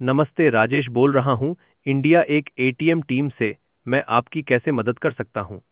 नमस्ते, राजेश बोल रहा हूँ, इंडिया एक एटीएम टीम से। मैं आपकी कैसे मदद कर सकता हूँ?